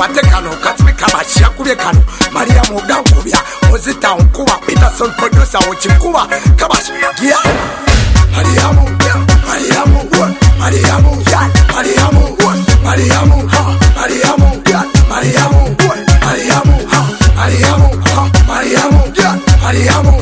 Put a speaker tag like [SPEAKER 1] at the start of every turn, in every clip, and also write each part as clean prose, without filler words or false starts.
[SPEAKER 1] Vatekano, Katmikaba, Shakubia Kano, Maria Mugankubia, Mozita, Kuba, Peterson producer, Ochikuba, Kabash, yeah. Mariamu, Mariamu, Mariamu, Mariamu, Mariamu, Mariamu, Mariamu, Mariamu, Mariamu, Mariamu, Mariamu,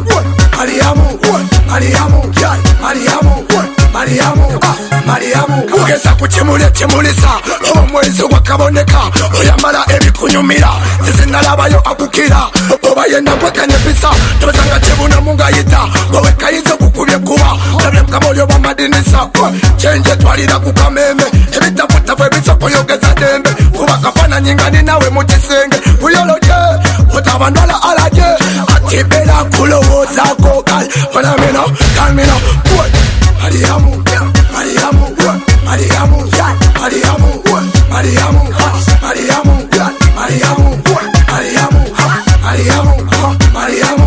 [SPEAKER 1] Mariamu, ugeza kuchimulisa omwezi gwakaboneka oyambala ebikunyumira zizinalabayo akukira oba yenda kwekanyepisa tobezanga kibuna mungayita wowe kayinza okukubye kuba tabye mukamolyo bamadinisa kyenje twalira kukameme ebitafutafu ebisokoyogeza dembe kuba kafananyi nga ninawe mu kisenge kuyolodye otabandala alaje atibera kulowoozaako kalamino kalmino Mariamu, Mariamu, Mariamu, Mariamu, Mariamu, Mariamu, Mariamu, Mariamu, Mariamu, Mariamu, Mariamu,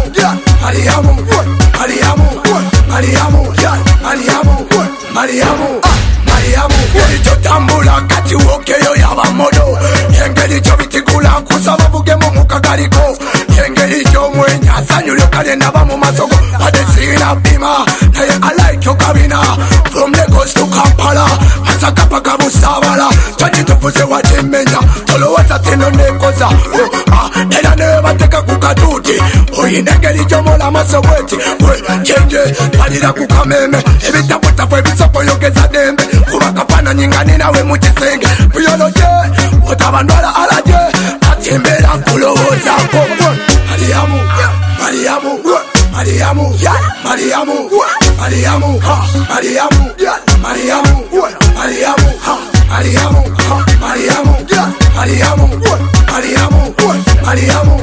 [SPEAKER 1] Mariamu, Mariamu, Tambula kati wokeyo yabamodo engeri kyo bitigula kusaba bugemu mukagariko engeri kyo mwenya sanyulyo kale naba mu masogo adesina bima naye alike okabina from Lagos to Kampala asakapa kabusabala twakitufuze watimenya tolowooza tino nekoza era ne bateka ku katuuti oyina engeri gyomola amaso bweti kyenje twalira ku kameme ebitaputafu ebisokoyogeza dembe kuba kafananyi nga ninawe mu kisenge buyoloje otabandwala alaje atembera kulowoozaako Mariamu, Mariamu, Mariamu, Mariamu, Mariamu, Mariamu, Mariamu, Mariamu, Mariamu, Mariamu, Mariamu, Mariamu,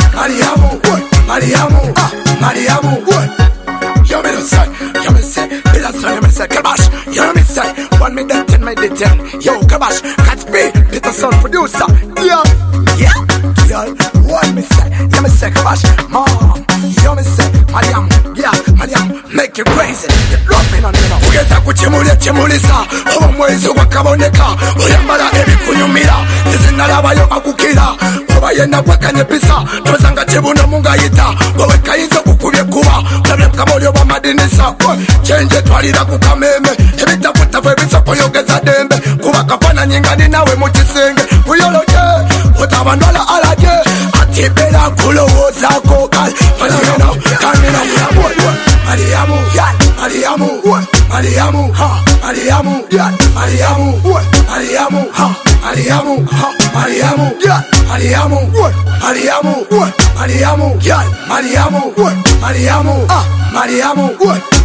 [SPEAKER 1] Mariamu, Mariamu, you me say, Kabash, you me say, 1 minute 10 minutes 10. Yo, Kabash, catch me, little son producer. Yeah, girl, what me say? You me say, Kabash, mom, you me say, Mariam, yeah, Mariam, make you crazy. You're dropping on me now. Ugeza kuchimulisa, omwezi gwakaboneka, oyambala ebikunyumira, zizinalabayo akukira, oba yenda kwekanyepisa, tobezanga kibuna mungayita, wowe kayinza okukubye kuba, tabye mukamolyo bamadinisa, kyenje twalira ku kameme, ebitafutafu ebisokoyogeza dembe, kuba kafananyi nga ninawe mu kisenge, kuyolodye, otabandwala alaje, atibera kulowoozaako kalmino, Mariamu, Mariamu, Mariamu, Mariamu, Mariamu, Mariamu, Mariamu, Mariamu, Mariamu, Mariamu, Mariamu, Mariamu, Mariamu, Mariamu,